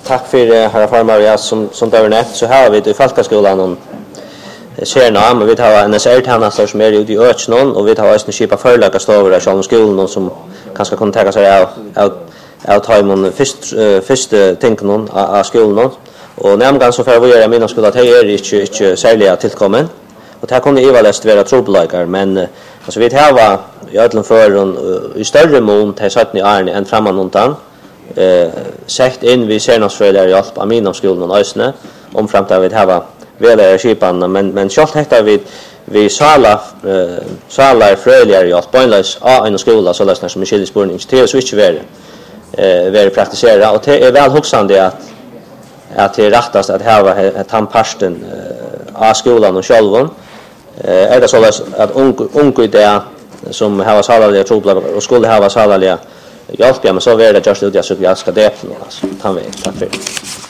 tack för herra farmar som det var nämnt så här vi i Falkaskolan och Kärnam vi har en SR-tjänster som är ute i Öchnon och vi har också skipa förläggarstover som skolan som kanske kan ta sig av timon första tänken av skolan och nämligen så för vi är mina skola att det är inte särskilt tillkommen och det kunde evalest vara trubbelagar men alltså vi har i ödlan för i större mån till satt i Arne än framåt sett in vi ser oss för där hjälp av mina skolan och ösne om fram till vi har väl skipan men självt heter vi salar fröliga hjälp på en skola så läsnar som Michelle Sporning till switch very praktisera och det är väl huxande att det rättast att ha ett handparsten av skolan och själva är det så att unga det som har salaliga trubblar och skulle ha salaliga hjälp men så är det just det jag ska det alltså han vet tack för